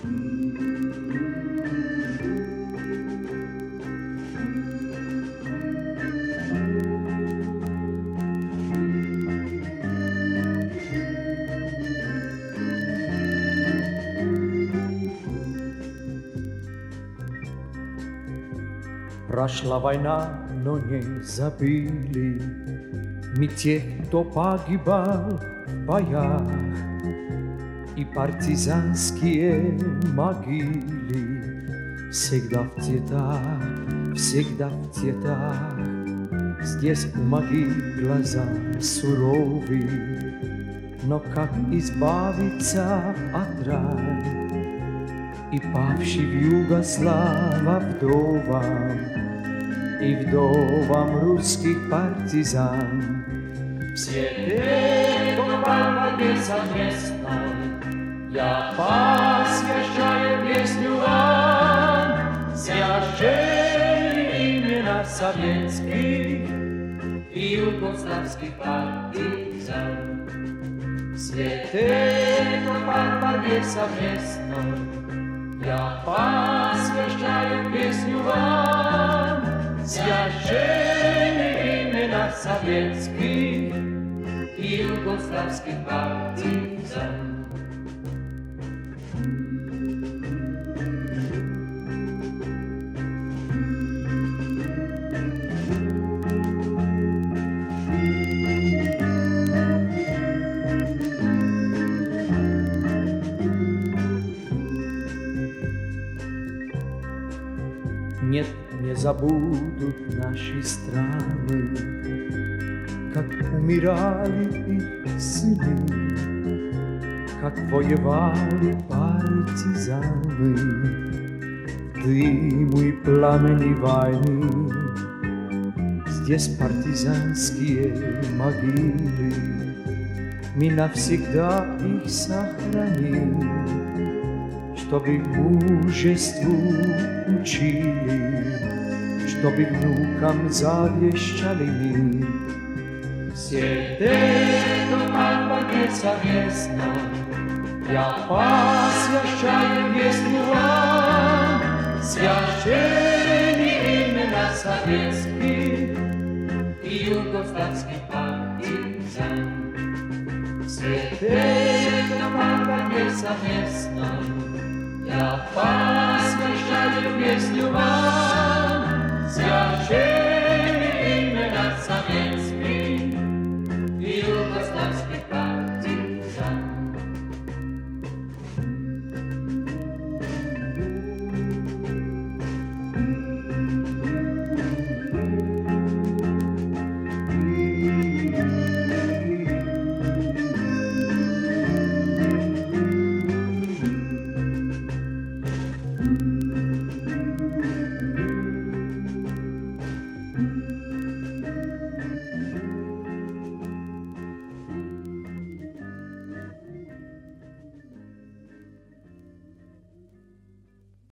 Прошла война, но не забыли мы тех, кто погибал в боях, и партизанские могилы всегда в цветах, всегда в цветах. Здесь у могил глаза суровые, но как избавиться от ран? И павший в Югослава вдовам, и вдовам русских партизан. Все те, кто в борьбе совместной, я посвящаю песню вам, священные имена советских и югославских партизан. Все те, кто в борьбе совместной, я посвящаю песню вам, священные имена советских и югославских партизан. Нет, не забудут наши страны, как умирали их сыны, как воевали партизаны. Дыму и пламени войны, здесь партизанские могилы, мы навсегда их сохраним, чтобы мужеству учили, чтобы внукам завещали мы. Все те, кто в борьбе совместно, я посвящаю песню вам, священные имена советских и югославских партизан. Все те, кто в борьбе совместно, я посвящаю песню вам, священные